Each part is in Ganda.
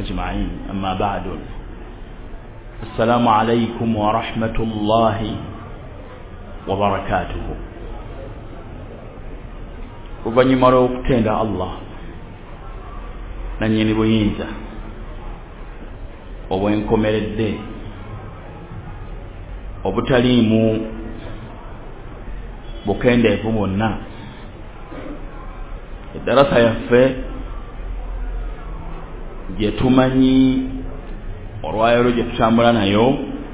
أجمعين أما بعد السلام عليكم ورحمة الله وبركاته uvanyuma lw'okutenda Allah nannyini buyinza obwenkomeredde obutaliimu bukendeevu bwonna eddarasa yaffe gye tumanyi olwayiro gye tutambula nayo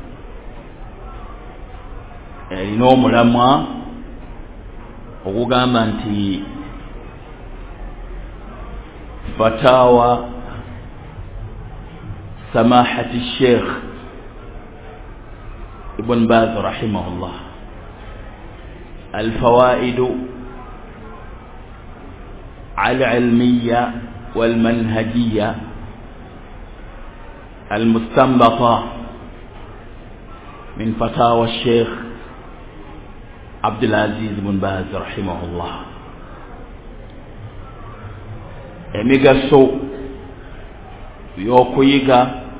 erina omulamwa ogugamba nti فتاوى سماحة الشيخ ابن باز رحمه الله الفوائد العلمية والمنهجية المستنبطة من فتاوى الشيخ عبد العزيز بن باز رحمه الله emigaso by'okuyiga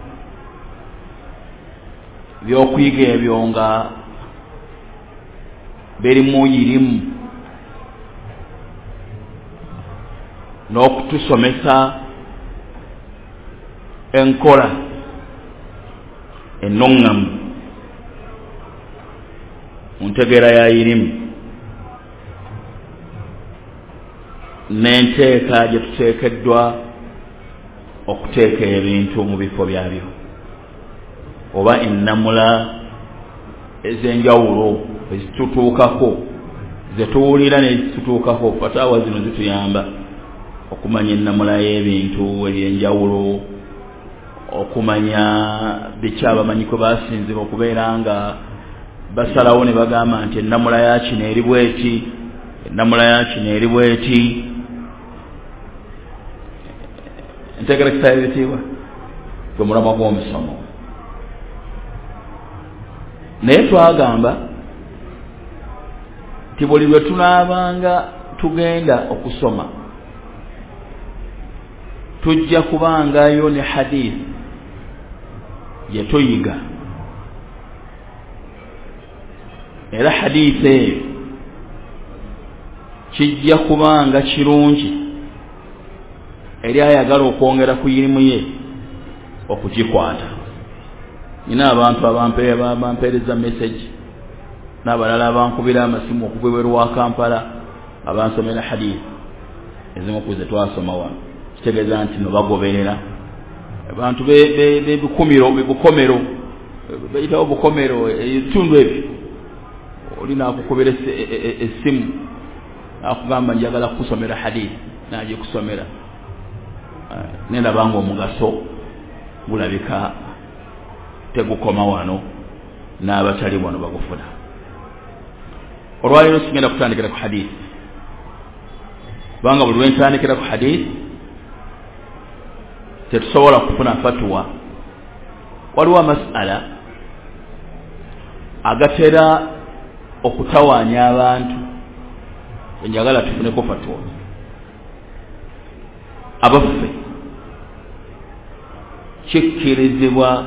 ebyo nga birimu yirimu n'okutusomesa enkola ennong'amu mu ntegeera ya yirimu n'enteeka gye tuteekeddwa okuteeka ebintu mu bifo byabyo oba ennamula ez'enjawulo ezitutuukako ze tuwulira n'ezitutuukako fataawa zino zituyamba okumanya ennamula y'ebintu eby'enjawulo okumanya biki abamanyi kwe basinzira okubeera nga basalawo ne bagamba nti ennamula ya kino eri bweti ennamula ya kino eri bweti entegera kitayo ebitiibwa gwe mulamwa gw'omusomo naye twagamba nti buli lwe tunaabanga tugenda okusoma tujja kubangayo ne hadithi gye tuyiga era hadithi eyo kijja kubanga kirungi eri ayagala okwongera ku yirimu ye okugikwata. Nina abantu abampeereza message n'abalala abankubira amasimu okuva wa Kampala abansomera hadithi ezimu ku ze twasoma wano kitegeeza nti no bagoberera abantu bebukomero bayitawo bukomero ebitundu ebyo olina akukubira essimu akugamba njagala kusomera hadithi naje kusomera nenda bango omugaso bulabika tegukoma wano n'abatali wano bagufuna. Olwaliro sigenda kutandikira ku hadithi banga buli lwentandikira ku hadithi tetusobola kufuna fatwa. Waliwo amasala agatera okutawaanya abantu enjagala tufuneko fatwa. Abaffe kikkirizibwa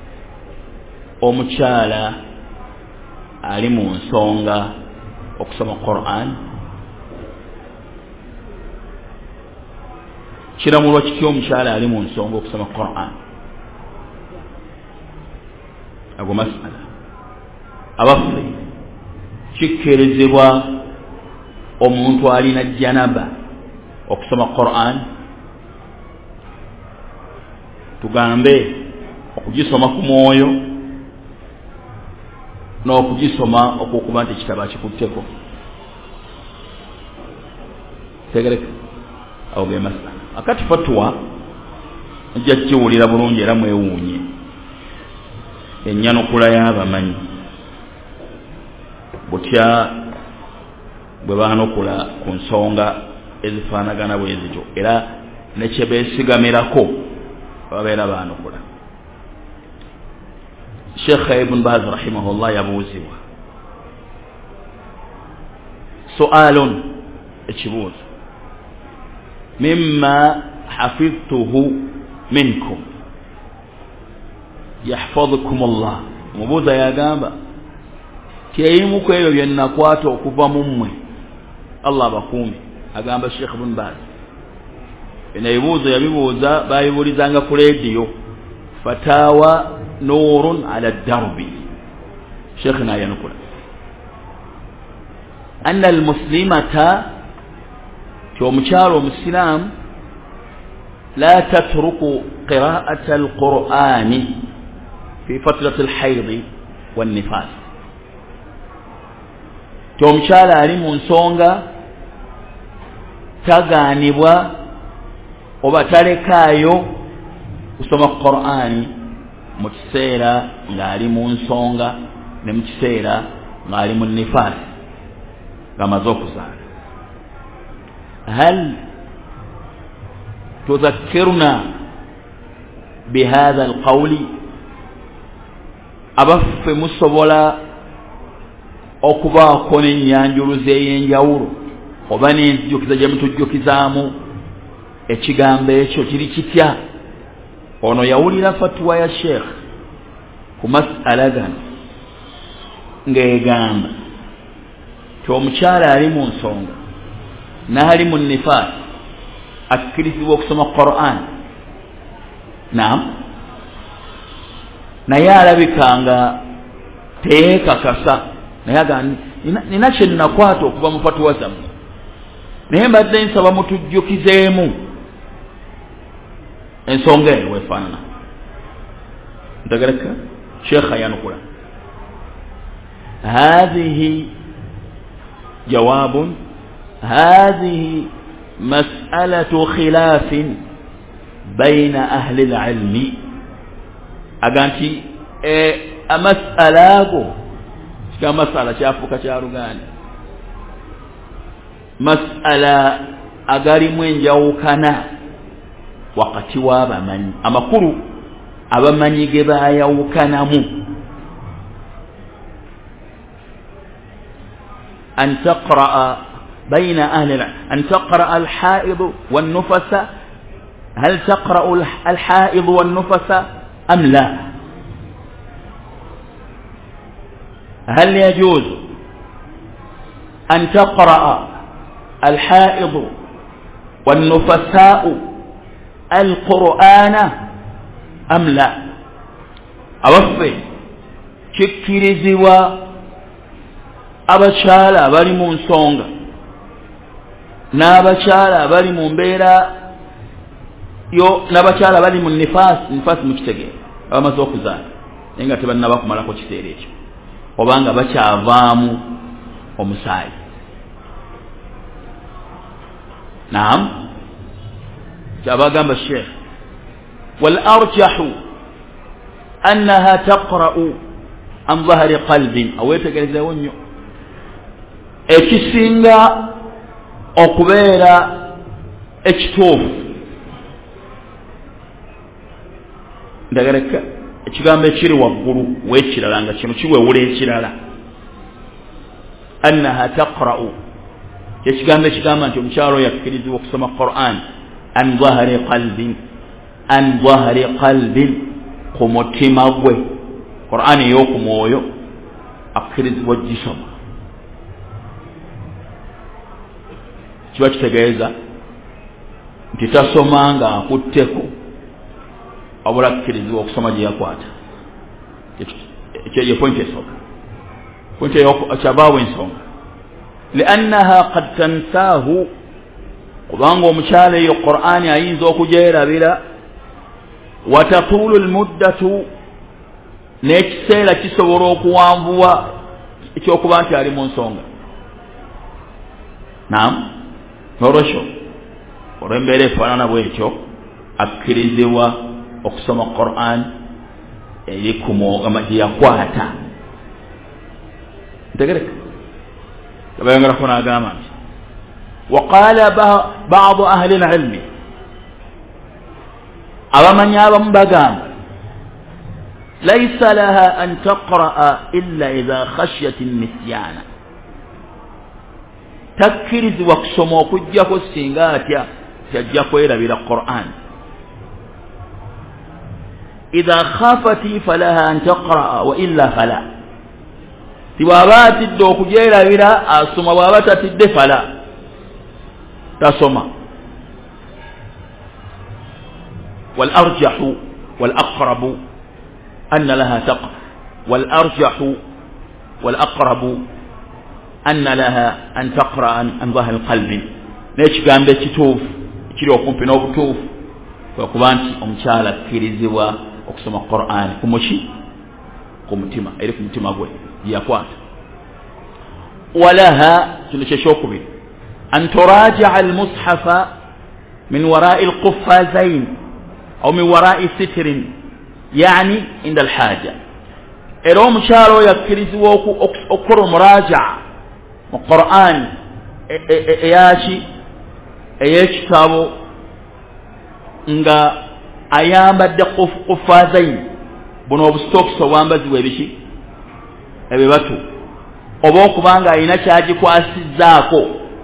omukyala ali mu nsonga okusoma Qur'an? Kiramulwa kitya omukyala ali mu nsonga okusoma Qur'an? Ago masala. Abaffe kikkirizibwa omuntu alina janaba okusoma Qur'an? Tugambe okugisoma ku mwoyo n'okugisoma okukuba nti kitaba kikutteko. Tegereka awo ge masala. Akati fatwa ejja kiwulira bulungi era mwewuunye ennyanukula y'abamanyi butya bwe baanukula ku nsonga ezifaanagana bwe zityo era ne kye beesigamirako babeera baanukula. Sheikh Ibn Baz rahimahullah yabuuzibwa su'aalun ekibuuzo mimma hafidtuhu منكم يحفظكم الله mubuuza yagamba kyeyimu ku ebyo bye nakwata okuva mu mmwe Allah abakuumi agamba Sheikh Ibn Baz bino ebibuuzo yabibuuza bayibuulizanga ku leediyo fatawa nurun ala darbi Sheikh nayanukula anna almuslimata omukyalo omusiraamu la tatruku qiraa'ata alqur'ani fi fatrati alhayd wannifas omukyalo ali mu nsonga tagaanibwa oba talekaayo kusoma qur'ani mu kiseera ng'ali mu nsonga ne mu kiseera ng'ali mu nifas ng'amaze okuzaala هل تذكرنا بهذا القول أبف مصبولا أكبا كون ينجل زين يورو وبني جوكزا جمتو جوكزامو ekigambo ekyo kiri kitya ono yawulira fatwa ya sheikh ku mas'ala gano ng'egamba ti omukyala ali mu nsonga n'ali mu nifas akkirizibwa okusoma Qur'an naam naye alabikanga teekakasa naye agamba nina kye nnakwata okuva mu fatwa zammwe naye mbadde nsaba mutujjukizeemu ensonga eyo wefaanana ntegereka sheekha yanukula هذه جواب هذه مسألة خلاف بين أهل العلم أغانتي مسألة كمسألة شافوك شارغاني مسألة أغاري من جوكنا wakati w'abamanyi amakulu abamanyi ge baayawukanamu an taqra'a bayna ahli an taqra'a al-ha'id wan-nufasa hal taqra'u al-ha'id wan-nufasa am la هل يجوز أن تقرأ الحائض والنفساء القرآن أم لا أوفي كيكيريزيوا أبشالا باري مون سونغ نابشالا باري مون بيرا يو نابشالا باري مون نفاس مكتغي أما زوكزان إنغا تبان نباكو ملاكو تشتيريش وبانغا بشافامو ومساي نعم جابا جنب الشيخ والأرجح أنها تقرأ عن ظهر قلب أو يتقل زونيو اكسينغا أقبيرا اكتوف ndagareka ekigambo ekiri waggulu w'ekirala nga kino kiwewula ekirala annaha taqra'u ekigambo ekigamba nti omukyalo yakkirizibwa okusoma Qur'an an dhahri qalbin ku mutima gwe Qur'an ey'oku mwoyo akkirizibwa gisoma kiba kitegeeza nti tasoma nga akutteko wabula akkirizibwa okusoma gye yakwata ekyo ye pointi esooka pointi ekyabaawo ensonga liannaha qad tansaahu kubanga omukyala eyo Qur'ani ayinza okugyerabira watatulu almuddatu n'ekiseera kisobola okuwanvuwa ekyokuba nti ali mu nsonga naam n'olwekyo olw'embeera efaanana bwekyo akkirizibwa okusoma Qur'an eri ku mwogama gye yakwata ntegereka tabayongerako n'agamba nti وقال بعض أهل العلم أبمن يابم بقام ليس لها أن تقرأ إلا إذا خشيت النسيان تكرز وقسمو كجاكو السنغاتيا تجاكو إلى بلا القرآن idha khafati falaha an taqra wa illa fala tiwabati do kujerabira asoma bwabata tidde fala tasoma wal arjahu wal aqrabu anna laha taqra wal arjahu wal aqrabu anna laha an taqra an dhahir qalbi nekigambe kituufu kiri okumpi n'obutuufu kuba nti omukyala akkirizibwa okusoma Qur'an kumuki ku mutima eri ku mutima gwe yakwata walaha kino kyeshokubiri an turaji'a al-mushafa min wara'i al-quffazayn aw min wara'i sitrin yani inda al-haja era omukyala oyo akkirizibwa okukola muraja'a mu Qur'an eyaki eyekitabo nga ayambadde quffazayn buno obustokisi obwambazibwa ebiki ebibatu oba okubanga alina kyagikwasizzaako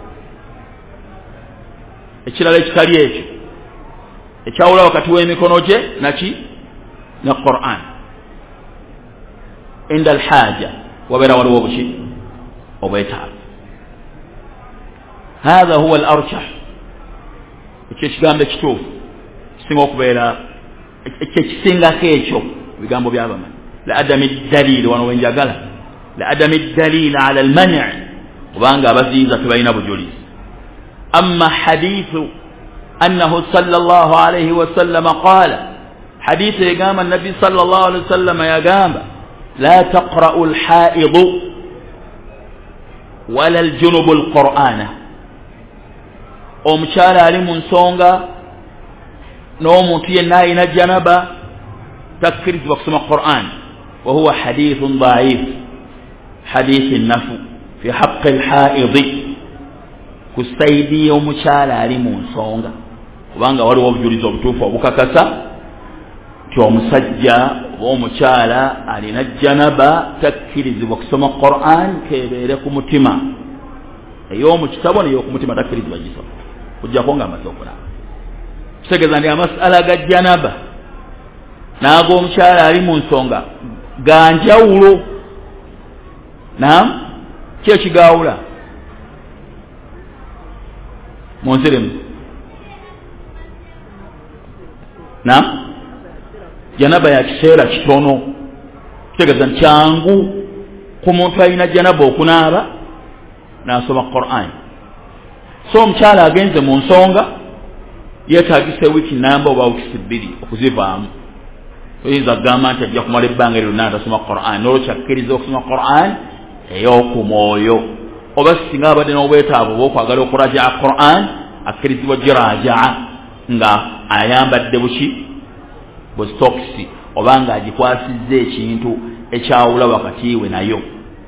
ekirala ekitali ekyo ekyawula wakati w'emikono gye naki ne Qur'an inda alhaja wabeera waliwo obuki obwetaavu hatha huwa al-arjah ekyo ekigambo ekituufu kisinga okubeera ekisingako ekyo ebigambo byabamanyi la adami dalili wano wenjagala la adami dalili ala almani' kubanga abaziyiza tebalina bujulizi amma hadithu annahu sallallahu alayhi wasallam qala hadithu yagamba nabi sallallahu alayhi wasallam yagamba la taqra'u alha'idu wala aljunubu alqur'ana omukyala ali mu nsonga n'omuntu yenna alina janaba takkirizibwa kusoma Qur'an wa huwa hadithun da'if hadithi nafu fi haqqi al-ha'id kusaidi omukyala ali mu nsonga kubanga waliwo obujulizi obutuufu obukakasa ti omusajja oba omukyala alina janaba takkirizibwa kusoma Qur'an kebeere ku mutima ey'omu kitabo n'ey'oku mutima takkirizibwa gisoma kujjako nga amaze okulaba kitegeeza ndi amasala ga janaba n'ag'omukyala ali mu nsonga ga njawulo naam ki ekigaawula munziremu naam janaba ya kiseera kitono kitegeeza nti kyangu ku muntu alina janaba okunaaba n'asoma Qur'an so omukyala agenze mu nsonga yeetagise wiiki namba oba wiiki bbiri okuzivaamu oyinza kugamba nti ajja kumala ebbanga eryo n'atasoma Qur'an n'olwekyo akkiriza okusoma Qur'an ey'oku mwoyo oba singa abadde n'obwetaavu obw'okwagala okuraja'a Qur'an akkirizibwa giraja'a nga ayambadde buki busitokisi oba nga agikwasizza ekintu ekyawula wakati we nayo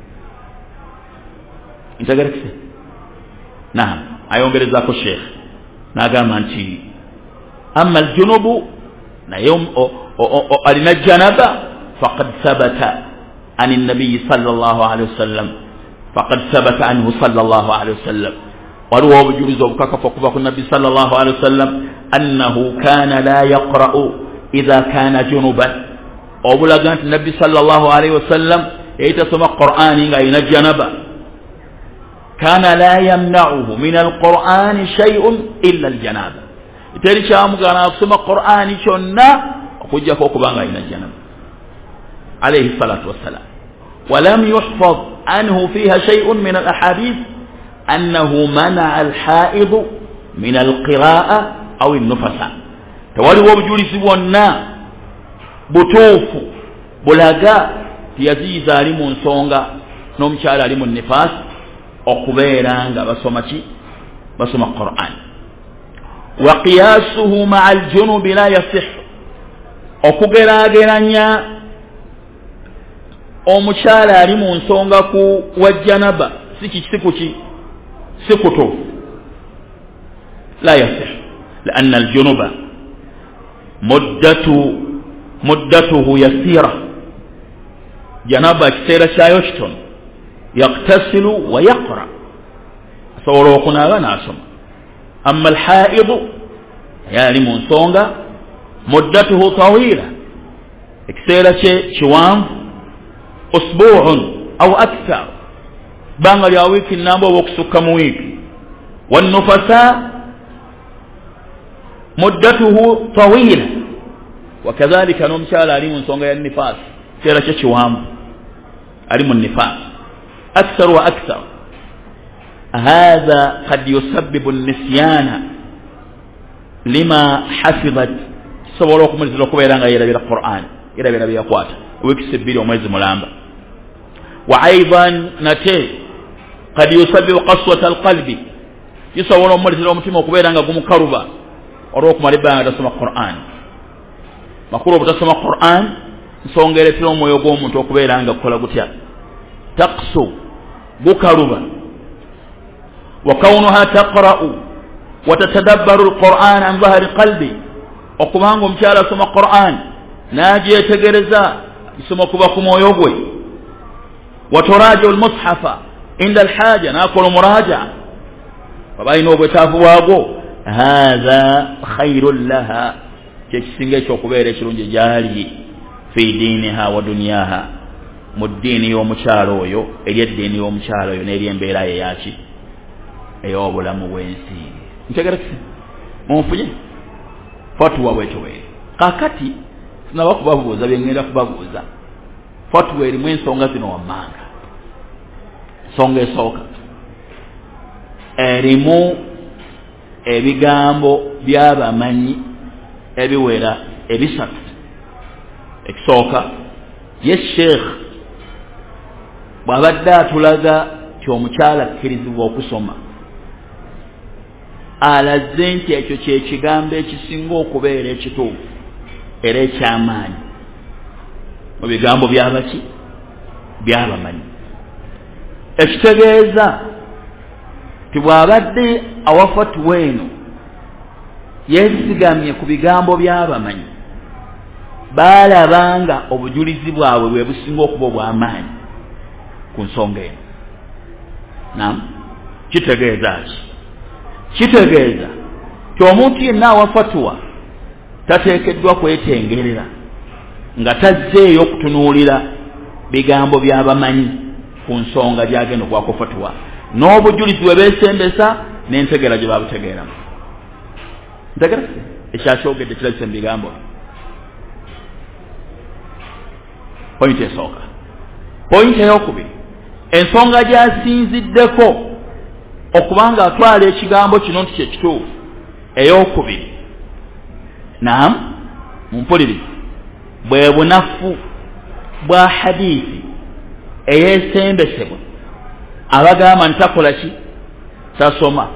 ntegerekise naam ayongerezaako sheekh n'agamba nti amma aljunubu naye alina janaba faqad thabata an an-nabiy sallallahu alayhi wasallam faqad thabata anhu sallallahu alayhi wasallam waliwo obujulizi obukakafu okuva ku nabbi sallallahu alayhi wasallam annahu kana la yaqra'u idha kana junuban obulaga nti nabbi sallallahu alayhi wasallam yayitasoma Qur'ani nga alina janaba kana la yamna'uhu min al-Qur'ani shay'un illa al-janaba teri kyamugana kusoma Qur'ani kyonna okujjako okubanga alina janaba alayhi salatu wassalam ولم يحفظ عنه فيها شيء من الأحاديث أنه منع الحائض من القراءة أو النفساء تولي وبجولي سيبونا بطوف بلغا تيزيز علم صونغا نمشار علم النفاس أقبيران بسم القرآن وقياسه مع الجنوب لا يصح أقبيران omukyala ali mu nsonga ku wajjanaba sikuto la yasih لأن الجنوب مدته يسيرة جنابة كثيرة شايشتون يغتسل ويقرأ صوروقنا وناسم أما الحائض يعني من صونغا مدته طويلة ekiseera kye kiwanvu usbu'un aw akthar banga lya wiiki namba oba okusukka mu wiiki wannufasa muddatuhu tawila wakadhalika n'omukyala ali mu nsonga ya nifas ekiseera kye kiwanvu ali mu nifas akthar wa akthar هذا قد يسبب النسيان لما حفظت صوركم من الكويران غير بالقرآن إلى بلا بيقوات ويكسبيل وميز ملامبا وأيضا نتي قد يسبب قسوة القلب يصور مرز الأمتم وكويران غير مكربا وروكم ربا تسمى القرآن مكروب تسمى القرآن نسونغير تلوم ويقوم وكويران غير كل غتيا تقسو بكربا وكونها تقرأ وتتدبر القرآن عن ظهر قلبي وكمانكم شالا سمى القرآن ناجي يتجرزا يسمى كباكم ويوغوي وتراجع المصحف عند الحاجة ناكل مراجعة فباينو بتافواغو هذا خير لها كيسينجي شوكوبيري شرونجي جاري في دينها ودنياها مدين يوم شالو يو اليد دين يوم شالو يو نيرين بيراي ياشي eyo bulamu bwensi ntegerese munfunye fatwa wetwe kakati tunaba kubabuuza byengenda kubabuuza fatwa erimu ensonga zino wammanga ensonga esooka erimu ebigambo by'abamanyi ebiwera ebisatu ekisooka ye sheekh bw'abadde atulaga ky'omukyala akkirizibwa okusoma alaze nti ekyo kyekigambo ekisinga okubeera ekituufu era ekyamaanyi mu bigambo byabaki byabamanyi ekitegeeza ti bw'abadde awafatuwa eno yeesigamye ku bigambo by'abamanyi baalabanga obujulizi bwabwe bwe businga okuba obw'amaanyi ku nsonga eno nam kitegeeza ki kitegeeza ti omuntu yenna awafatuwa tateekeddwa kwetengerera nga tazzeeyo okutunuulira bigambo by'abamanyi ku nsonga gy'agenda okwako fatuwa n'obujulizi bwe beesembesa n'entegera gye babutegeeramu ntegera ekyakyogedde kirabise mu bigambo pointi esooka pointi eyokubiri ensonga gy'asinziddeko okubanga atwala ekigambo kino nti kyekituufu eyokubiri naam mumpulirize bwe bunafu bwa hadiisi eyeesembesebwa abagamba ntakola ki tasoma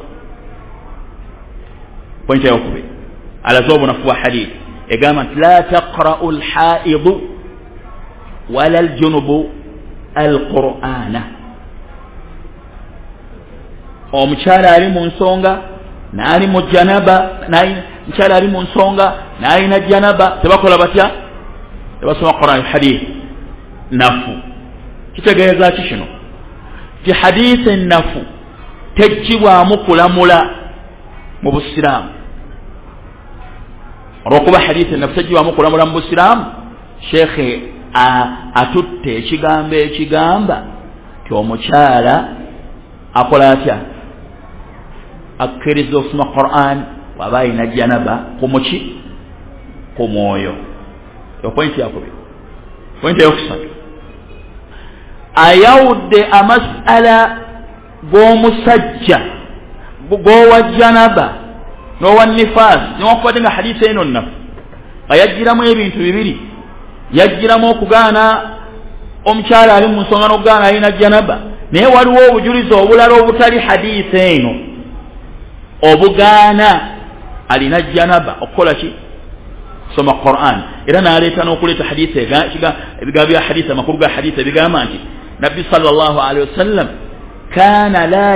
pointi eyokubiri alaze obunafu bwa hadiisi egamba nti la taqra'u lhaidu wala aljunubu alqur'ana omukyala ali mu nsonga n'ali mu janaba mukyala ali mu nsonga n'alina janaba tebakola batya tebasoma Qur'an hadith nafu kitegeeza ki kino ti hadith nafu tejjibwamu kulamula mu busiraamu olwokuba hadith nafu tejjibwamu kulamula mu busiraamu sheekhe atutte ekigambo ekigamba ti omukyala akola atya akkiriza okusoma Qur'an bw'aba alina janaba ku muki ku mwoyo yo pointi yakubiri pointi eyokusatu ayawudde amasala g'omusajja g'owa janaba n'owa nifaasi newankubadde nga hadisi eno nnafu nga yajjiramu ebintu bibiri yajjiramu okugaana omukyala ali mu nsonga n'okugaana alina janaba naye waliwo obujulizi obulala obutali hadisi eno obugaana alina janaba okukola ki soma Qur'an era n'aleeta n'okuleeta hadisi ebigambo bya hadisi amakulu ga hadisi ebigamba nti nabbi sallallahu alaihi wasallam kana la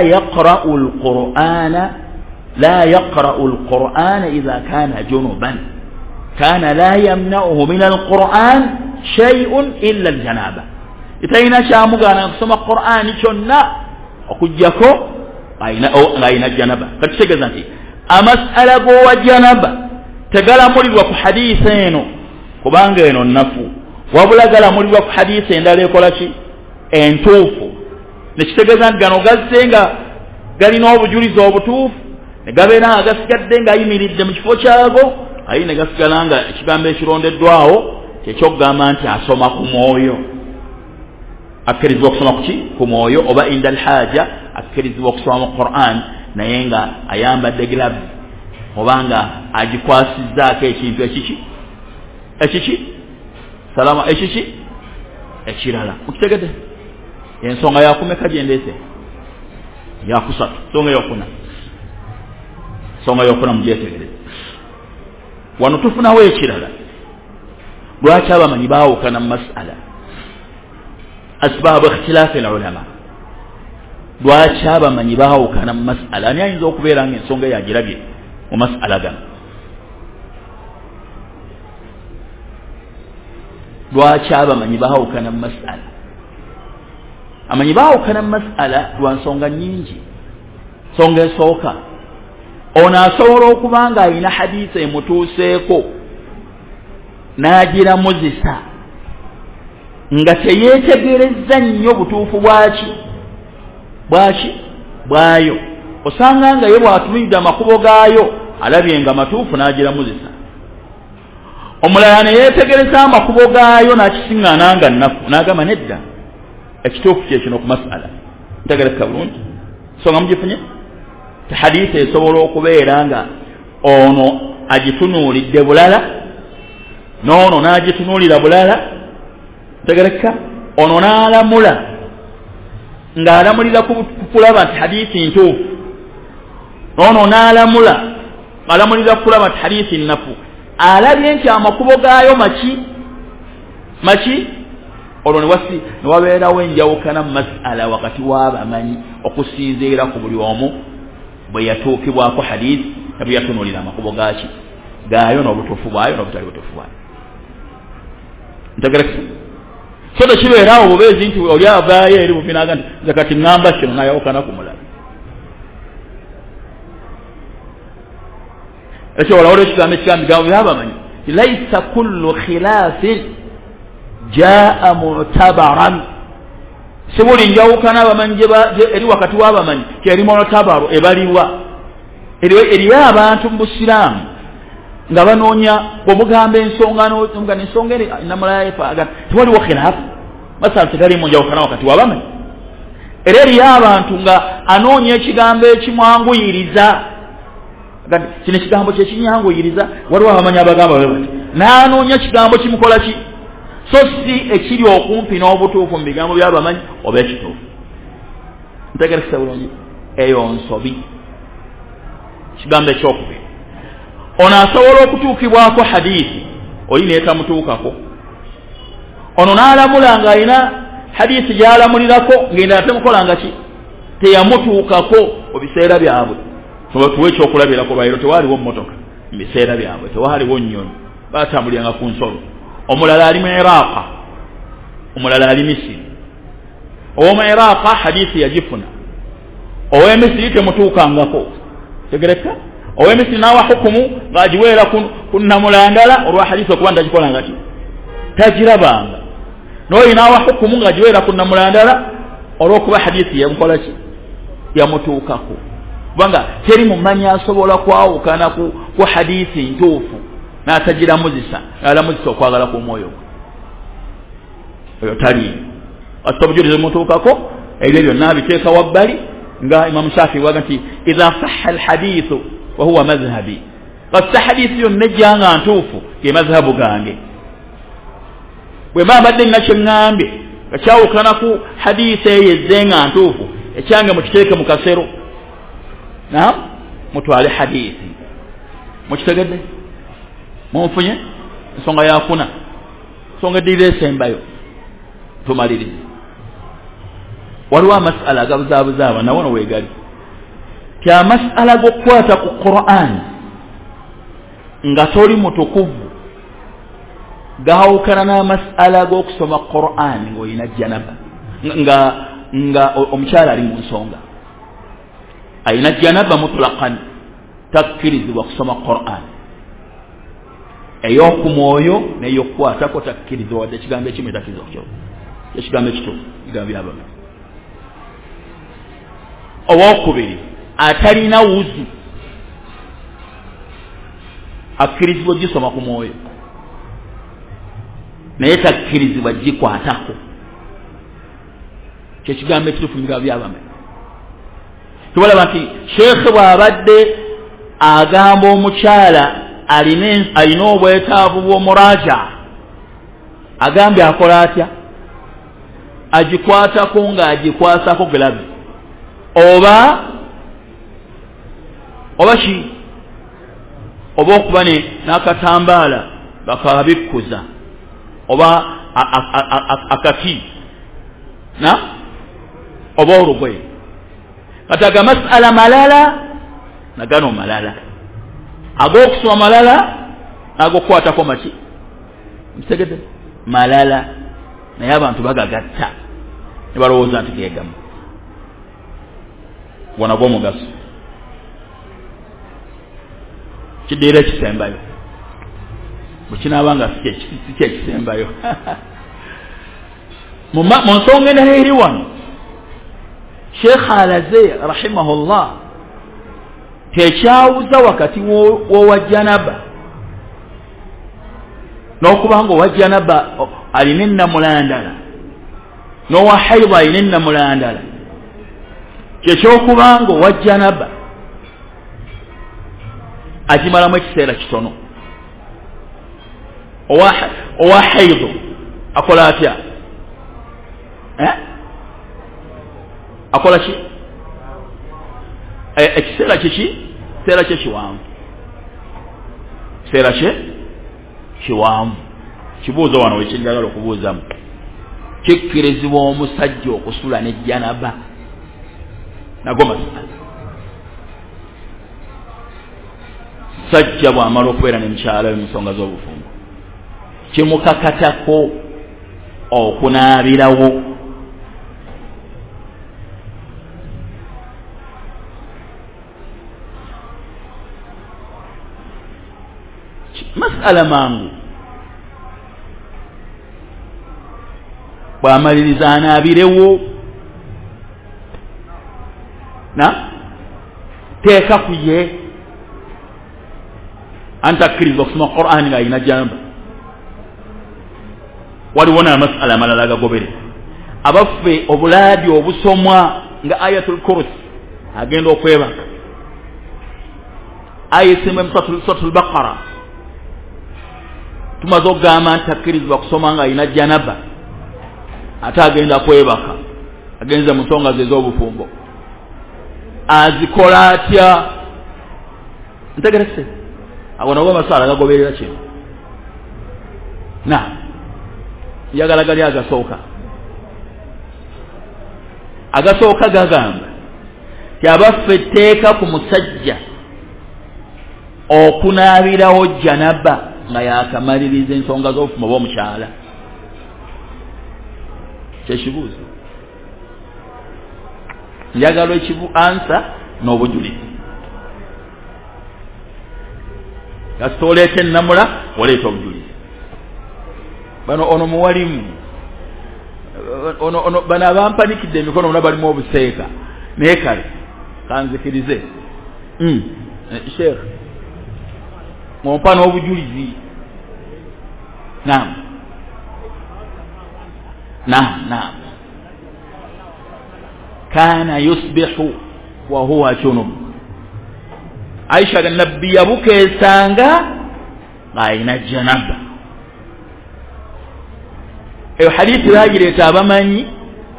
yaqra'u al-Qur'ana idha kana junuban kana la yamna'uhu min al-Qur'an shay'un illa al-janaba itayina kyamugaana kusoma Qur'ani kyonna okujjako ayina janaba kati tegeeza nti amasala g'owa janaba tegalamulirwa ku hadisi eno kubanga eno nnafu wabula galamulibwa ku hadisi endala ekola ki entuufu nekitegeeza nti gano gazze nga galina obujulizi obutuufu ne gabeera nga gasigadde ng'ayimiridde mu kifo kyago ayi ne gasigala nga ekigambo ekirondeddwawo kyekyokugamba nti asoma ku mwoyo akkirizibwa okusoma kuki ku mwoyo oba inda alhaja akkirizibwa okusoma mu Qur'an naye nga ayambadde gloves oba nga agikwasizzaako ekintu ekiki ekirala mukitegedde ensonga yakumeka gyendeese yakusatu nsonga yokuna mugyetegereze wano tufunawo ekirala lwaki abamanyi baawukana mu masala asbaabu ikhtilaafi al-ulama lwaki abamanyi baawukana mu masala ani ayinza okubeera nga ensonga yagirabye mu masala gano lwaki abamanyi baawukana mu masala amanyi baawukana mu masala lwa nsonga nnyingi nsonga esooka ono asobola okuba nga alina hadisi emutuuseeko n'agiramuzisa nga teyeetegerezza nnyo butuufu bwayo osanga nga ye bw'atunuulidde amakubo gaayo alabye nga matuufu n'agiramuzisa omulala ne yeetegereza amakubo gaayo n'akisiŋŋaana nga nnaku n'agamba nedda ekituufu kyekino ku masala ntegereka bulungi songa mugifunye hadisi esobola okubeera nga ono agitunuulidde bulala n'ono n'agitunuulira bulala tegereka ono n'alamula ng'alamulira kulaba nti hadisi ntuufu n'ono n'alamula alamulira kulaba nti hadisi nnafu alabye nti amakubo gaayo maki olwo ne wabeerawo enjawukana mu masala wakati w'abamanyi okusinziira ku buli omu bwe yatuukibwako hadisi ne bwe yatunuulira amakubo gaayo n'obutuufu bwayo n'obutali butuufu bwayo ntegereka so tekibeeraawo bubeezi nti oli avaayo eri bubinaga nti nze kati ŋŋamba kino n'ayawukana ku mulala ekyo olawula ekigambo ekigambo byabamanyi laisa kullu khilaafin jaa mu'tabaran si buli njawukana abamanyi eri wakati w'abamanyi kyeri mu'tabaru ebaliwa eriyo abantu mu busiraamu nga banoonya bw'omugamba ensonga n'ensonga eri namulayo efaaga tewaliwo khilaafu masala tegalimu njawukana wakati w'abamanyi era eriyo abantu nga anoonya ekigambo ekimwanguyiriza kino ekigambo kyekinyanguyiriza waliwo abamanyi abagamba bwe bati n'anoonya kigambo kimukola ki so si ekiri okumpi n'obutuufu mu bigambo by'abamanyi oba ekituufu ntegerekesa bulungi eyo nsobi kigambo ekyokubiri ono asobola okutuukibwako hadisi oli neetamutuukako ono n'alamula ng'alina hadisi gy'alamulirako ng'endala temukolanga ki teyamutuukako mu biseera byabwe tuwe ekyokulabirako lwaliro tewaaliwo mmotoka mu biseera byabwe tewaaliwo nnyonyi baatambuliranga ku nsolo omulala ali mu Iraaqa omulala ali Misiri ow'omu Iraaqa hadisi yagifuna ow'emisiri temutuukangako tegereka ow'emisiri n'awa hukumu ng'agiweera ku namulandala olwa hadisi okuba ntagikolanga ki tagirabanga n'oyo n'awa hukumu ng'agiweera ku namulandala olw'okuba hadisi yamukola ki yamutuukako kubanga teri mumanyi asobola kwawukana ku hadisi ntuufu n'atagiramuzisa alamuzisa okwagala ku mwoyo oyo tali ate obujulizi mutuukako ebyo byonna biteeka wabbali nga imamu Shafii waga nti idha sahha alhadithu wa huwa madhhabi kati hadisi yonna ejjanga ntuufu ge madhhabu gange bwe mbadde nina kye ŋŋambye nga kyawukana ku hadisi eyo ezzenga ntuufu ekyange mukiteeke mu kasero mutwale hadisi mukitegedde munfunye ensonga yakuna ensonga eddirira esembayo tumalirize waliwo amasala agabuzaabuzaaba nawono weegali ti amasala g'okukwata ku Qur'an nga toli mutukuvu gaawukana n'amasala g'okusoma Qur'an ng'olina janaba nga omukyala ali mu nsonga ayina janaba mutlaqan takkirizibwa kusoma Qur'an ey'oku mwoyo n'ey'okukwatako takkiriza wadde ekigambo ekimu etakkiriza okyo ekigambo ekituufu bigambo by'abamenyi. Owookubiri atalina wuzu akkirizibwa gisoma ku mwoyo naye takkirizibwa gikwatako, kyekigambo ekituufu mu bigambo by'abamenyi. tubalaba nti sheekhe bw'abadde agamba omukyala alina obwetaavu bw'omuraja, agambye akola atya? Agikwatako ng'agikwasako galabi oba ki oba okuba n'akatambaala bakabikkuza oba akati oba olugoye. Kati aga masala malala nagano malala, ag'okusoma malala n'ag'okukwatako maki mtegede malala, naye abantu bagagatta ne balowooza nti geegamu. Gwana gw'omugaso kiddira ekisembayo bwe kinaaba nga si kyekisembayo. mu nsonga endala eri wano Sheikh alaze rahimahullah tekyawuza wakati w'owa janaba n'okuba nga owa janaba alina ennamulandala n'owa haidha alina ennamulandala, kyekyokuba nga owa janaba agimalamu ekiseera kitono, owa haidha akola atya? Akola ki? Ekiseera kiki? Kiseera kye kiwanvu, kiseera kye kiwanvu. Kibuuzo wano wekinjagala okubuuzamu, kikkirizibwa omusajja okusula ne janaba? Nago masala. Sajja bw'amala okubeera n'emukyala we mu nsonga z'obufumbo kimukakatako okunaabirawo masala mangu. Bw'amaliriza anaabirewo teeka ku ye antakkiriza okusoma Qur'an ng'alina janaba. Waliwo n'amasala amalala agagoberera. Abaffe obulaadi obusomwa nga ayatul kursi agenda okwebaka, ayisimu suratul baqara tumaze okugamba nti takkirizibwa kusoma ng'alina janaba, ate agenda kwebaka, agenza mu nsonga ze ez'obufumbo, azikola atya? Ntegerese awo nago amasala agagoberera kino. Njagala gali agasooka gagamba ti abaffe etteeka ku musajja okunaabirawo janaba nga yakamaliriza ensonga z'obufumbo bw'omukyala. Kyekibuuzo, njagala ansa n'obujulizi. Kasita oleeta ennamula oleeta obujulizi. Bano ono muwalimu ono bano abampanikidde emikono muna balimu obuseeka naye kale kanzikirize Sheikh mwompa n'obujulizi. Naam kana yusbihu wa huwa junub. Aisha ga nabbi yabukeesanga ng'alina janaba. Eyo hadithi bagireeta abamanyi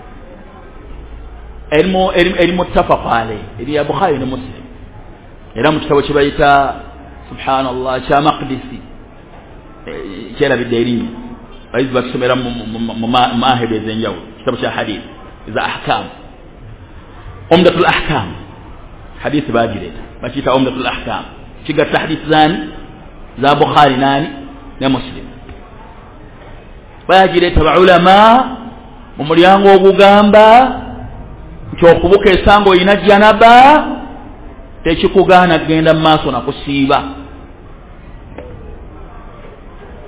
eri muttafaq alayhi, eri ya Bukhari ne Muslim, era mu kitabo kye bayita subhanallah kya Maqdisi kyerabidde erinnya bayizi bakisomera mu mahebe ez'enjawulo, kitabo kya hadithi za ahkam, umdatul ahkam. Hadithi bagireeta bakiyita umdatul ahkam, kigatta hadithi zani za Bukhari ne Muslim. Bagireeta baulama mu mulyango ogugamba nti okubukeesa ng'olina janaba tekikugaana genda mu maaso na kusiiba.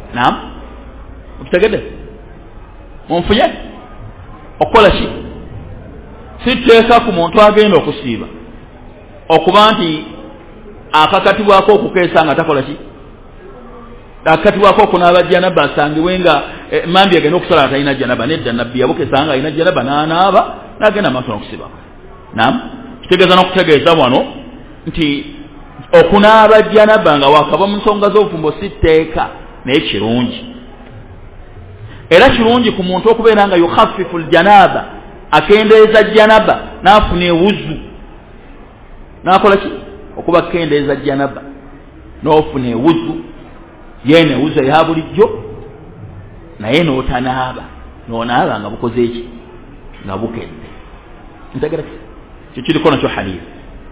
naam utegede munfunye okola ki siteeka ku muntu agenda okusiiba okuba nti akakatibwako okukeesa nga takola ki akakatibwako okunaaba janaba asangiwe nga mambi agenda okusala atalina janaba nedda nabbi yabukesa nga alina janaba n'anaaba n'agenda maaso n'okusiba naam kitegeeza n'okutegeeza wano nti okunaaba janaba nga wakava mu nsonga z'obufumbo si tteeka naye kirungi era kirungi ku muntu okubeera nga yukhaffifu aljanaba akendeeza janaba n'afuna ewuzu n'akola ki okuba akendeeza janaba n'ofuna ewuzu yeene ewuzu eya bulijjo naye n'otanaaba n'onaaba nga bukoze eki nga bukedde ntegera kikiriko nakyo hadithi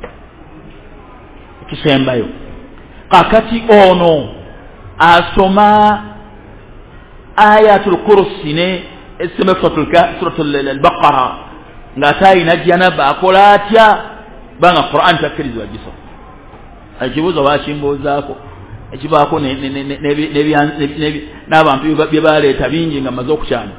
kisembayo kakati ono asoma ayatul kursi ne esema suratul al-baqara nga tayina janaba akola atya banga Qur'an takkirizwa giso ekibuzo bakimbuzaako ekibaako n'abantu bye baleeta bingi nga maze okukyana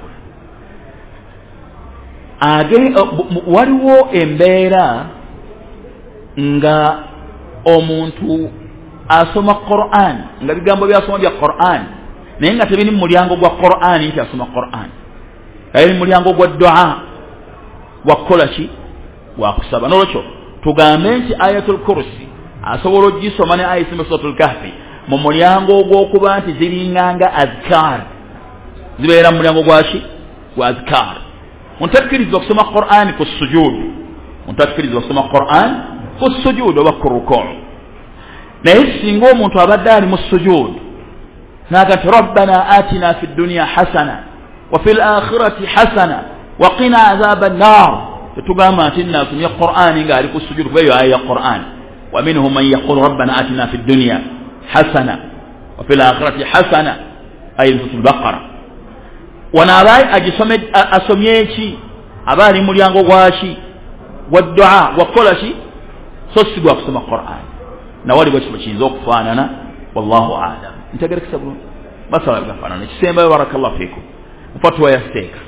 waliwo embeera nga omuntu asoma Qur'an nga bigambo byasoma bya Qur'an naye nga tebiri mu mulyango gwa Qur'an nti asoma Qur'an era mu mulyango gwa dua wakola ki wakusaba n'olwekyo tugambe nti ayatul kursi asobola ogisoma ne ayisima suratul kahfi mu mulyango ogw'okuba nti ziringanga azkar zibeera mu mulyango gwaki gwa azkar muntakkiriza okusoma Qur'an ku sujud muntakkiriza okusoma Qur'an ku sujud oba ku rukuu naye singa omuntu abadde ali mu sujud naga nti rabbana atina fi dunya hasana wa fil akhirati hasana wa qina adhaban nar tetugamba nti nasomye Qur'an nga ali ku sujud kubeyo aya ya Qur'an wa minhum man yaqulu rabbana atina fi dunya hasana wa fil akhirati hasana ay suratul baqara wanabai agisome asomye eki abali mulyango gwaki wa du'a wa kola ki so sigwa kusoma Qur'an na wali bwe kiyinza okufaanana wallahu a'lam ntegere kisabu basala gafaanana kisemba barakallahu fikum mfatwa ya steeka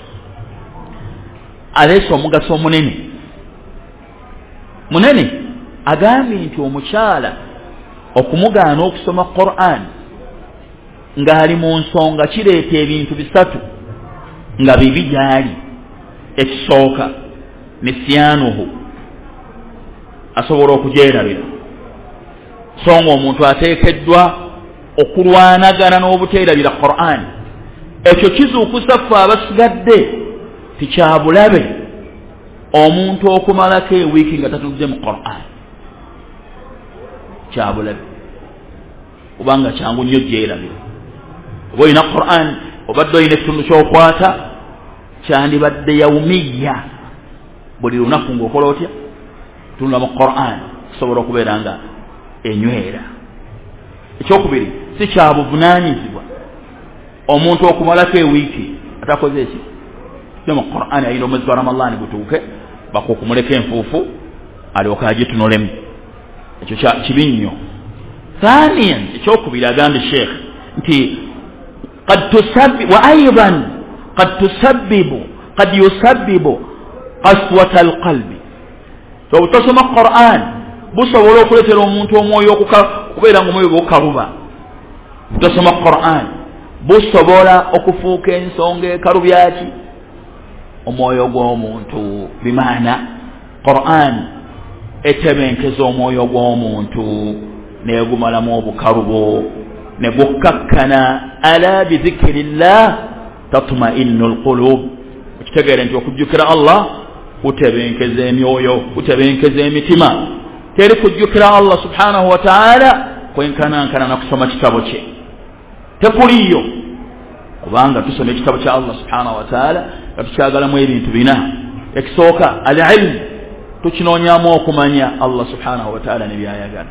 aleso omugaso munene agambye nti omukyala okumugaana okusoma Qur'an ng'ali mu nsonga kireeta ebintu bisatu nga bibi gyali ekisooka nisyanuhu asobola okugyerabira so nga omuntu ateekeddwa okulwanagana n'obuteerabira Qur'an ekyo kizuukusa ffe abasigadde tikyabulabe omuntu okumalako ewiiki nga tatudde mu Qur'an kyabulabe kubanga kyangu nnyo gyerabira oba olina Qur'an obadde olina ekitundu kyokwata kyandibadde yawumiya buli lunaku ng'okola otya tunula mu Qur'an kusobola okubeera nga enywera ekyokubiri si kyabuvunaanyizibwa omuntu okumalako ewiiki atakoze eki kyo mu Qur'an ayina omwezi wa Ramadhan gutuuke bakukumuleka enfuufu alyoka agitunulemu ekyo kibi nnyo thaniyan ekyokubiri agambye sheekh nti قد تسبب وأيضا قد يسبب قسوة القلب لو تسمى القرآن busobola okuleetera omuntu omwoyo okubeera nga omwoyo gukaluba tusoma Qur'an busobola okufuuka ensonga ekalubyaki omwoyo gw'omuntu bimaana Qur'an etebenkeza omwoyo gw'omuntu negumalamu obukalubo negukakkana ala bizikrillah tatma'innu alqulub ekitegeera nti okujjukira Allah kutebenkeza emyoyo kutebenkeza emitima teri kujjukira Allah subhanahu wa ta'ala kwenkanankana na kusoma kitabo kye tekuliyo kubanga tusoma ekitabo kya Allah subhanahu wa ta'ala tukyagalamu ebintu bina ekisooka al-ilm tukinoonyamu okumanya Allah subhanahu wa ta'ala ne byayagala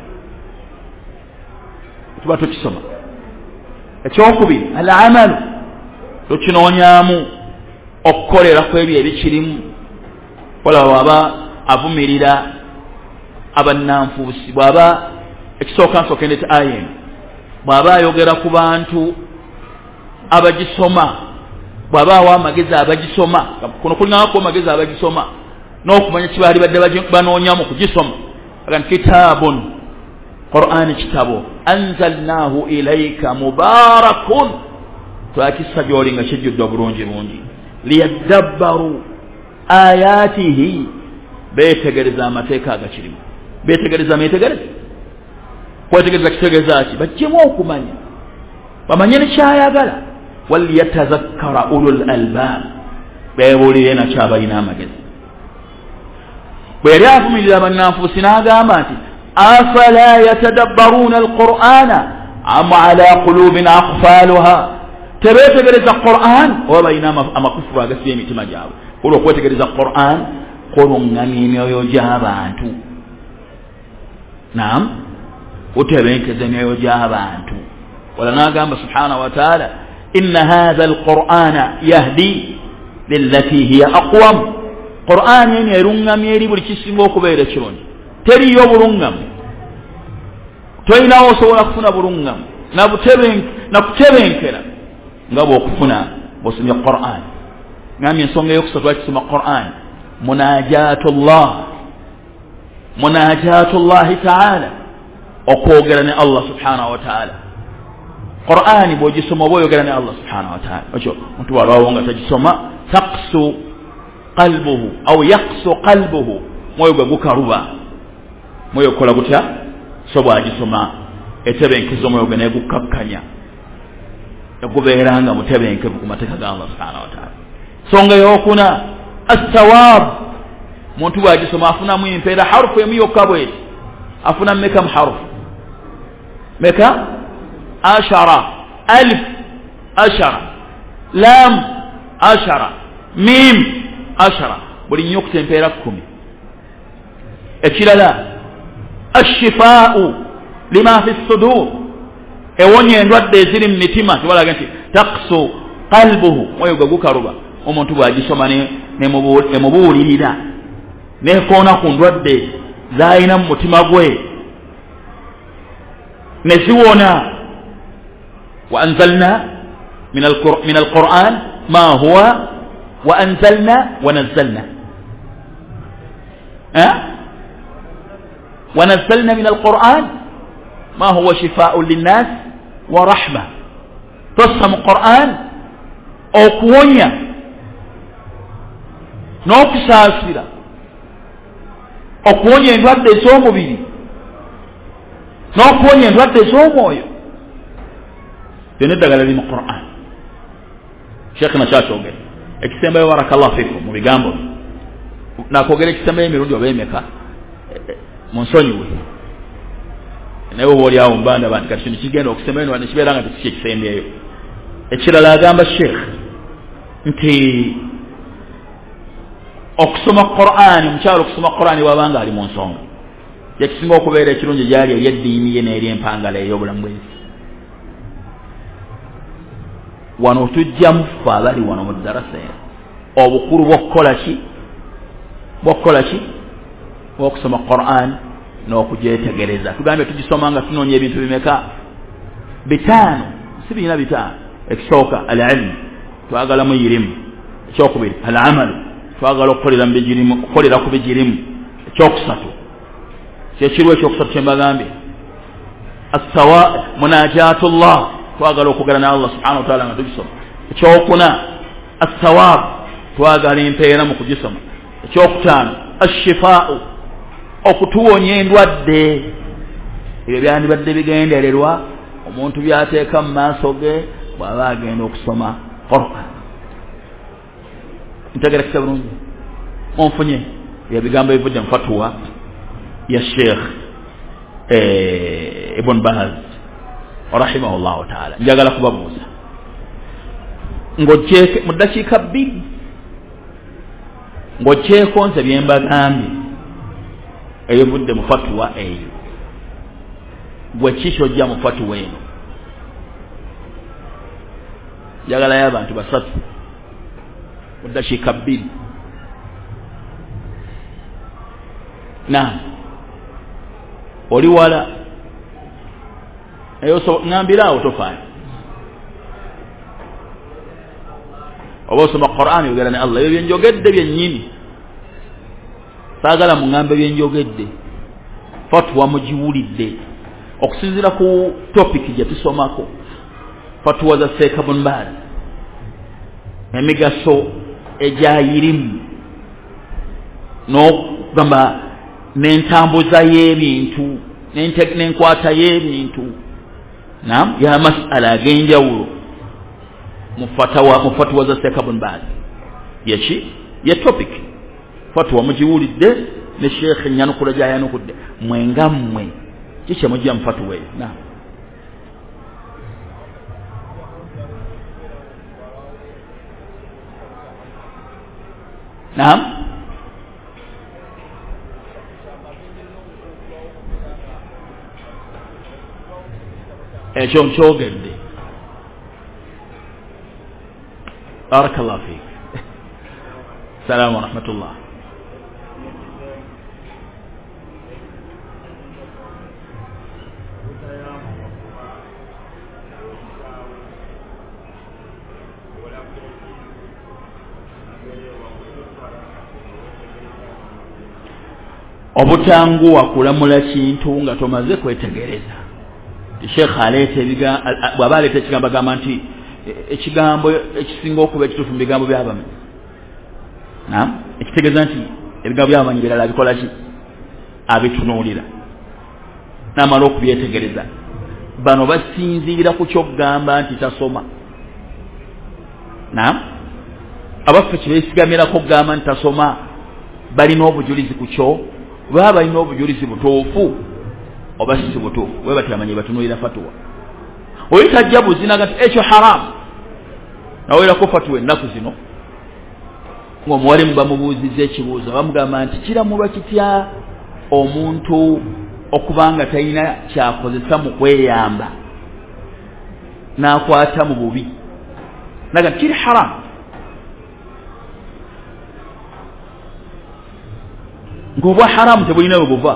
tuba tukisoma ekyokubiri al-amalu tukinoonyamu okukolera ku ebyo ebikirimu kola waba avumirira abannanfuusi bw'aba ekisooka nsooka endeta ayen bw'aba ayogera ku bantu abagisoma bw'abaawo amagezi abagisoma kuno kulinaako amagezi abagisoma n'okumanya kibaali badde banoonyamu kugisoma aga kitabun Qur'ani kitabo anzalnahu ilayka mubarakun twakissa gy'oli nga kijjudde obulungi bungi liyadabbaru ayatihi beetegereza amateeka agakirimu beetegereza meetegereza kwetegereza kitegeeza ki bajjemu okumanya bamanye nekyayagala waliyatazakkara ulul albab beebuulire nakyo abalina amagezi bwe yali avumirira bannanfuusi n'agamba nti afala yatadabbaruuna alqur'ana am ala qulubin aqfaluha tebeetegereza Qur'an oba balina amakufuru agasibye emitima gyabwe olwo okwetegereza Qur'an kuluŋŋamya emyoyo gy'abantu naam otebenkeza emyoyo gy'abantu wala n'agamba subhanahu wa ta'ala inna hadha alqur'ana yahdi lillati hiya aqwam Qur'an eno eruŋŋamya eri buli kisinga okubeera ekirungi teriyo buluŋŋamu toyinawo osobola kufuna buluŋŋamu nakutebenkera nga bw'okufuna bw'osomye Qur'an ngambye ensonga ey'okusatu lwakisoma Qur'an munajatullahi ta'ala okwogera ne Allah subhanahu wa ta'ala Qur'ani bw'ogisoma oba oyogera ne Allah subhanahu wa ta'ala ekyo omuntu walwawo nga tagisoma taqsu qalbuhu aw yaqsu qalbuhu mwoyo gwe gukaluba mwoyo kola gutya so bw'agisoma etebenkezo omwoyo gwe naye gukkakkanya okubeeranga mutebenkevu ku mateeka ga Allah subhanahu wa ta'ala songa y'okuna as-sawab muntu bw'agisoma afunamu empeera harufu emu yokka bweti afuna meka muharufu meka ashara alif ashara lam ashara mim ashara buli nnyukuta empeera 10 ekirala ashifaa'u lima fi sudur ewonya endwadde eziri mu mitima tubalaga nti taqsu qalbuhu mwoyo gwe gukaluba omuntu bw'agisoma nemubuulirira nekoona ku ndwadde z'alina mu mutima gwe ne ziwona wa anzalna min alquran ma huwa wa anzalna wa nazzalna wa nazzalna min alquran ma huwa shifaa'un linnas wa rahma tossa mu Qur'an okuwonya n'okusaasira okuwonya endwadde ez'omubiri n'okuwonya endwadde ez'omwoyo byonna eddagala liri mu Qur'an Sheikh nakyakyogera ekisembayo barakallahu fikum mu bigambo nakwogera ekisembayo emirundi oba emeka munsonyiwe naye oba oli awo mbanda bantu kati kino kigenda okusembayo nekibeera nga tekiki ekisembyeyo ekirala agamba Sheikh nti okusoma Qur'an omukyalo okusoma Qur'an wabanga ali mu nsonga yakisinga okubeera ekirungi gyali eryeddiini ye n'eri empangala ey'obulamu bw'ensi wano tujja mufa abali wano mu ddarasa obukulu bw'okukola ki bw'okusoma Qur'an n'okugyetegereza tugambye tugisoma nga tunoonya ebintu bimeka 5 si birina 5 ekisooka al-ilm twagalamu irimu ekyokubiri al-amalu twagala okukolera ku bijirimu ekyokusatu kyekiriwo ekyokusatu kyembagambye as-sawa munajatullah twagala okugala ne Allah subhanahu wa ta'ala nga tugisoma ekyokuna as-sawab twagala empeera mu kugisoma ekyokutaano ash-shifaa'u okutuwonya endwadde ebyo byandibadde bigendererwa omuntu byateeka mu maaso ge bw'aba agenda okusoma Qur'an ntegera kisa bulungi onfunye ebigambo ebivudde mu fatwa ya Sheikh Ibn Baz rahimahullahu ta'ala njagala kubabuuza ng'ogyeke mu ddakiika 2 ng'okyekonze bye mbagambye ebivudde mu fatwa eyo gwe kiki ojja mu fatwa eno njagalayo abantu 3 mu ddakiika 2 na oli wala eyo ngambira awo tofaana oba osoma Qur'an yogera ne Allah ebyo byenjogedde byennyini saagala muŋŋambe byenjogedde fatwa mugiwulidde okusinziira ku topic gye tusomako fatwa za Sheikh Ibn Baz emigaso egyayirimu n'okugamba n'entambuza y'ebintu n'enkwata y'ebintu ya masala ag'enjawulo mu fatwa za Sheikh Ibn Baz ye topic fatwa mugiwulidde ne Sheikh nyanukula gyayanukudde mwengammwe kiki mujja mu fatwa eyo naam ekyo nkyogedde barakallahu fiik salaamu wa rahmatullah obutanguwa kulamula kintu nga tomaze kwetegereza Sheikh aleeta bw'aba aleeta ekigambo agamba nti ekigambo ekisinga okuba ekituufu mu bigambo by'abamanyi ekitegeeza nti ebigambo by'abamanyi birala bikola ki abitunuulira n'amala okubyetegereza bano basinziira ku kyokugamba nti tasoma abaffe kibeesigamirako okugamba nti tasoma balina obujulizi ku kyo baba balina obujulizi butuufu oba si butuufu bwe batamanyi batunuulira fatwa oyitajja buzinaga nti ekyo haramu naweerako fatwa ennaku zino ng'omuwalimu bamubuuzizza ekibuuzo bamugamba nti kiramulwa kitya omuntu okubanga talina kyakozesa mu kweyamba n'akwata mu bubi naga kiri haramu ng'obwa haramu tebulina we buva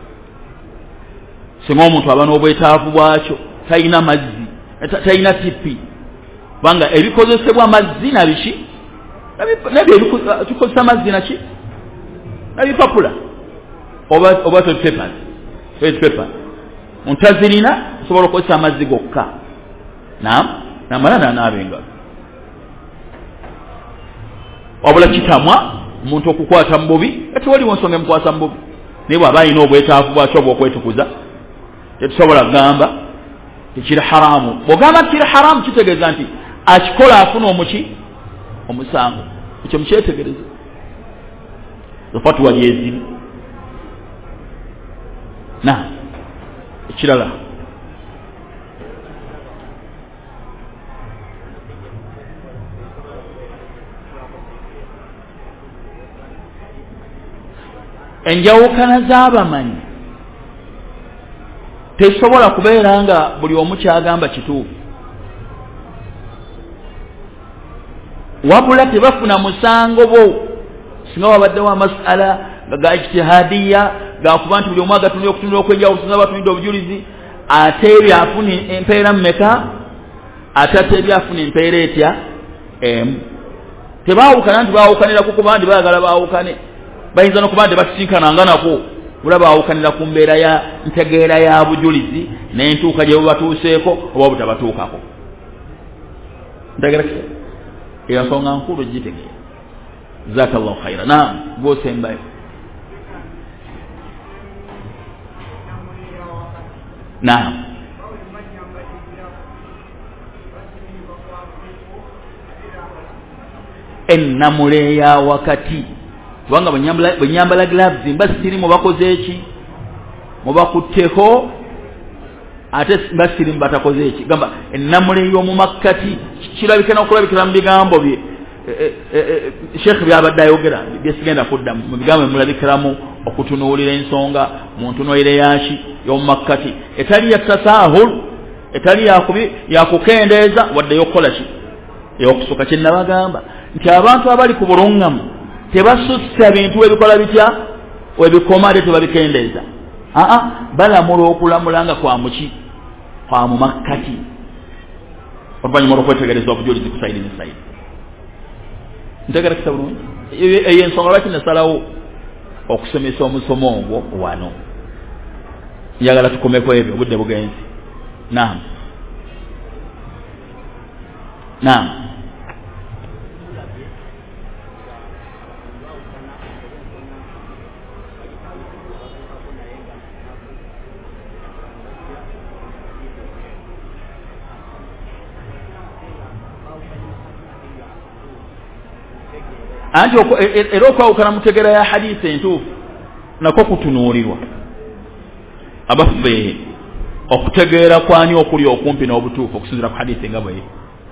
singa omuntu aba n'obwetaavu bwakyo talina mazzi talina tipi kubanga ebikozesebwa mazzi nabiki nabyo tukozesa mazzi naki nabipapula oba toilet paper muntazirina osobola okukozesa amazzi gokka namala nanaaba engalo wabula kitamwa omuntu okukwata mu bubi tewaliwo nsonga emukwasa mu bubi naye bw'aba alina obwetaavu bwakyo bw'okwetukuza tetusobola kugamba tekiri haramu bw'ogamba kiri haramu kitegeeza nti akikola afuna omusango ekyo mukyetegereze fatwa lyeziri ekirala enjawukana z'abamanyi tesobola kubeera nga buli omu kyagamba kituufu wabula tebafuna musango bo singa wabaddewo amasala ga ijtihadiya gakuba nti buli omu agatunira okutunira okwenjawulo singa batunidde obujulizi ate ebyafuna empeera mmeka ate ate ebyafuna empeera etya emu tebaawukana nti baawukanira kukuba nti baagala baawukane bayinza n'okuba nti batusinkananga nako bula baawukanira ku mbeera ya ntegeera ya bujulizi n'entuuka gye bubatuuseeko oba butabatuukako ntegera kisa eyo nsonga nkulu gitegeera jazakallahu khaira gwosembayo ennamule ya wakati kubanga bwenyambala gloves mba sirimu bakoze eki mubakutteko ate mba sirimu batakoze eki gamba ennamule y'omu makkati kirabika n'okulabikira mu bigambo bye Sheikh byabadde ayogera byesigenda kudda mu bigambo mulabikiramu okutunuulira ensonga mu ntunuulire yaki y'omu makkati etali ya tasahul etali yakukendeeza wadde y'okukola ki ey'okusuka kye nabagamba nti abantu abali ku buluŋŋamu tebasussa bintu ebikola bitya webikoma ate tebabikendeeza balamula okulamula nga kwa mu makkati oluvannyuma olw'okwetegereza obujulizi ku sayidi ne sayidi ntegera kitabu eyo ensonga lwaki nasalawo okusomesa omusomo ogwo wano njagala tukomeko ebyo obudde bugenzi. Naam naam anti era okwawukana mutegera ya hadisi entuufu nako kutunuulirwa abaffe okutegeera kwani okuli okumpi n'obutuufu okusinziira ku hadisi nga bwe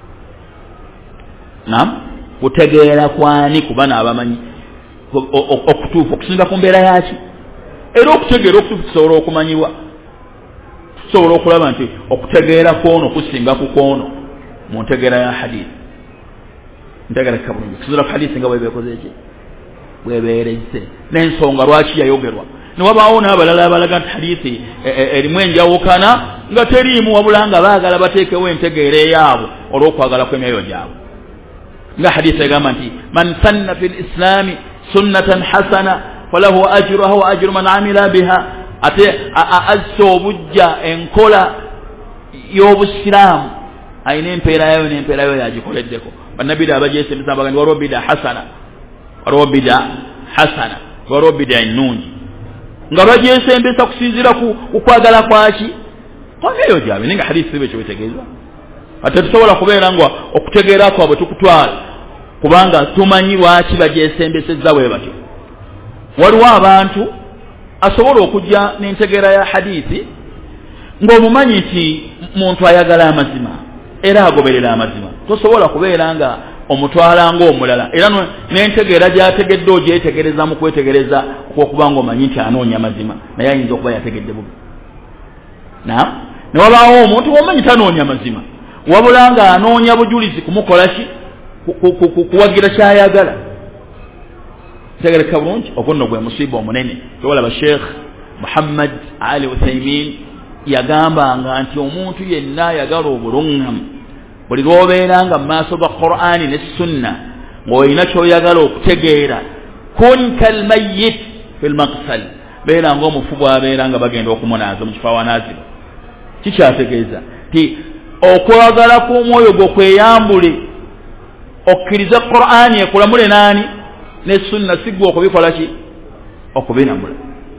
naam kutegeera kwani kubana abamanyi okutuufu okusinziira ku mbeera yaki era okutegeera okutuufu tusobola okumanyibwa tusobola okulaba nti okutegeera kwono kusinga ku kwono mu ntegeera ya hadisi ntegereka bulungi kusinziira ku hadisi nga bwebeekoze ki bwebeereze n'ensonga lwaki yayogerwa ne wabaawo n'abalala abalaga nti hadisi erimu enjawukana nga teriimu wabula nga baagala bateekewo entegeera eyaabwe olw'okwagala kw'emyoyo gyabwe nga hadisi egamba nti man sanna fi lislaami sunnatan hasana falahu ajruha wa ajru man amila biha ate azza obujja enkola y'obusiraamu ayina empeera yayo n'empeera yayo yagikoleddeko bannabida abagyesembesa baga nti waliwo bida hasana waliwo bida hasana waliwo bida ennungi nga bagyesembesa kusinziira ku kwagala kwaki kwamyoyo gyabwe naye nga hadisi sibe ekyo bitegeeza ate tusobola kubeera nga okutegeera kwabwe tukutwala kubanga tumanyi lwaki bagyesembesezza bwe batyo. Waliwo abantu asobola okujja n'entegeera ya hadisi ng'omumanyi nti muntu ayagala amazima era agoberera amazima, tosobola kubeera nga omutwala ng'omulala era n'entegeera gy'ategedde ogyetegereza mu kwetegereza okwokuba ng'omanyi nti anoonya mazima naye ayinza okuba yategedde bubi. Ne wabaawo omuntu w'omanyi tanoonya mazima wabula nga anoonya bujulizi kumukola ki kuwagira kyayagala. Tegereka bulungi ogwo nno gwe musiiba omunene. Tewalaba Sheikh Muhammad Ali Uthaymin yagambanga nti omuntu yenna ayagala obulungamu buli lw'obeera nga mu maaso ga Qur'ani ne Sunna ng'olina ky'oyagala okutegeera kun kalmayyit fil maqsal, beera ng'omufu bw'abeera nga bagenda okumunaaza mu kifo awanaazibwa. Kikyategeeza ti okwagala kw'omwoyo gwo kweyambule okkirize Qur'ani ekulamule naani ne Sunna sigwa okubikola ki okubinamula.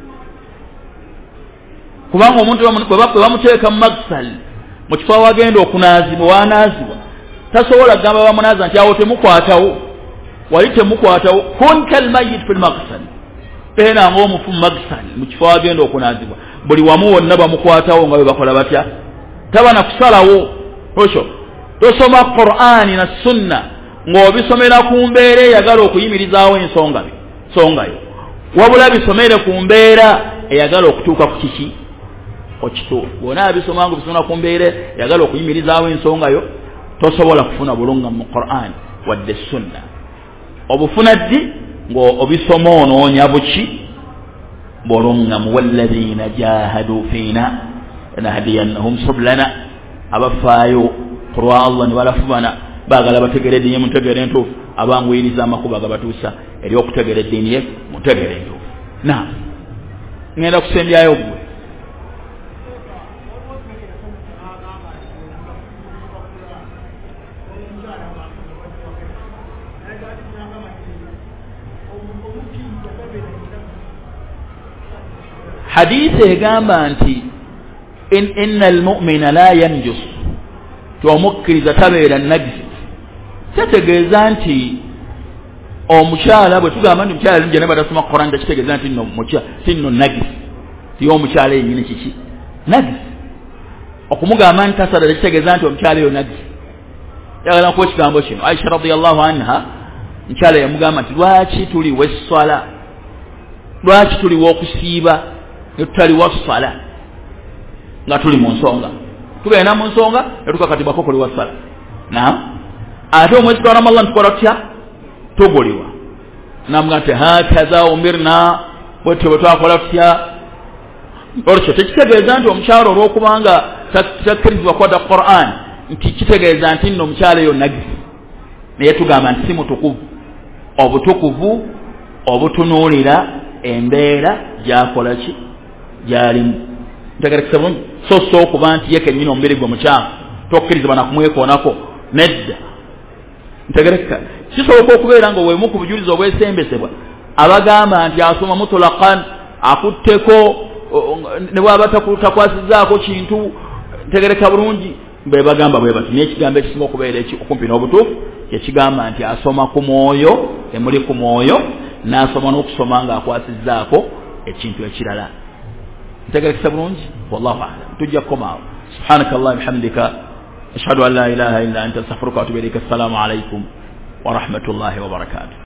Kubanga omuntu bwe bamuteeka mu magsal mu kifo awagenda okunaazibwa wanaazibwa tasobola kugamba bamunaaza nti awo temukwatawo wali temukwatawo kun kalmayyit fil magsal, beera ng'omufu mu magsal mu kifo awagenda okunaazibwa buli wamu wonna bamukwatawo nga bwe bakola batya taba na kusalawo. Osho tosoma Qur'ani na Sunna ng'obisomera ku mbeera eyagala okuyimirizaawo ensongayo wabula bisomere ku mbeera eyagala okutuuka ku kiki okituufu. Bw'ona abisoma nga bisomera ku mbeera eyagala okuyimirizaawo ensongayo tosobola kufuna bulungamu mu Qur'ani wadde Sunna. Obufuna ddi ng'obisoma onoonya buki bulungamu. walladhiina jaahadu fiina lanahdiyannahum sublana, abafaayo ku lwa Allah ne balafubana baagala bategere eddiini mutegere entuufu abanguyiriza amakubo agabatuusa eri okutegera eddiini ye mutegere entuufu. Naam, ngenda kusembyayo gwe hadithi egamba nti inna almu'mina la yanjus, tomukkiriza tabeera najisi. Kitegeeza nti omukyala bwe tugamba nti omukyala lingi naba tasoma Qur'an kitegeeza nti nno najisi tiyo omukyala yennyini kiki najisi. Okumugamba nti tasala kitegeeza nti omukyala eyo najisi. Yagala kuwa ekigambo kino Aisha radiyallahu anha mukyala yamugamba nti lwaki tuliwo esswala, lwaki tuliwo okusiiba ne tutaliwo ssala nga tuli mu nsonga, tubeera mu nsonga ne tukakatibwako kuliwa ssala. Ate omwezi gwa Ramadhan tukola tutya tugulibwa namuga nti hakaza umirna bwetyo bwe twakola tutya. Olwekyo tekitegeeza nti omukyala olw'okubanga takkirizibwa kwata Qur'an nti kitegeeza nti nno omukyala eyo nagisi naye tugamba nti si mutukuvu obutukuvu obutunuulira embeera gyakola ki gyalimu. Ntegerekesa bulungi. So okuba nti ye kennyini omubiri gwe mukyamu tokkirizibwa na kumwekoonako nedda. Ntegereka kisoboka okubeera nga weemu ku bujulizi obwesembesebwa abagamba nti asoma mutulaqan akutteko ne bwaba takwasizaako kintu. Ntegereka bulungi be bagamba bwe bati. Naye ekigambo ekisinga okubeera okumpi n'obutuufu ekigamba nti asoma ku mwoyo emuli ku mwoyo n'asoma n'okusoma ng'akwasizzaako ekintu ekirala. Ntegerekesa bulungi. Wallahu a'lam. Tujja kukomaawo. Subhanaka Allah bihamdika ashhadu an la ilaha illa anta astaghfiruka wa atubu ilayk. Assalamu alaykum wa rahmatullahi wa barakatuh.